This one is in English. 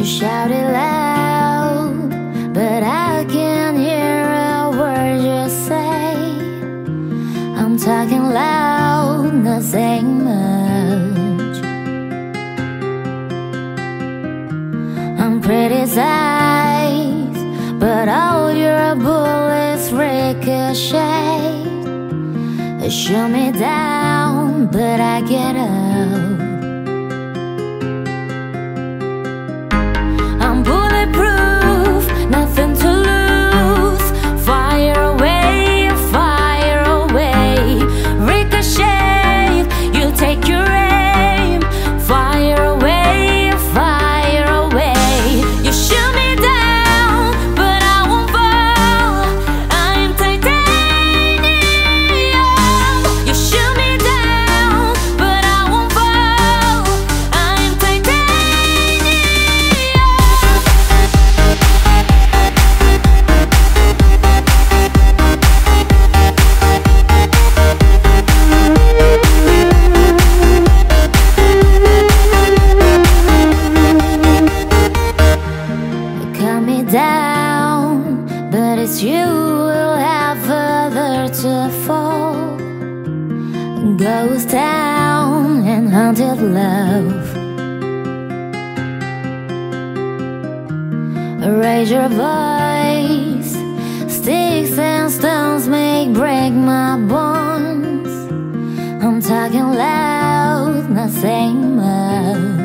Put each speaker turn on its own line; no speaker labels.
shout it loud, but I can't hear a word you say. I'm talking loud, not saying much. I'm criticized, but all your bullets ricochet. They shoot me down, but I get up. I'm bulletproof, nothing to lose. Fire away, fire away. Ricochet, you take your aim. Fire away, fire away. You shoot me down, but I won't fall. I'm titanium. You shoot me down, but I won't fall. I'm titanium. Cut me down, but it's you who'll have further to fall. Ghost town and haunted love. Raise your voice. Sticks and stones break my bones. I'm talking loud, not saying much.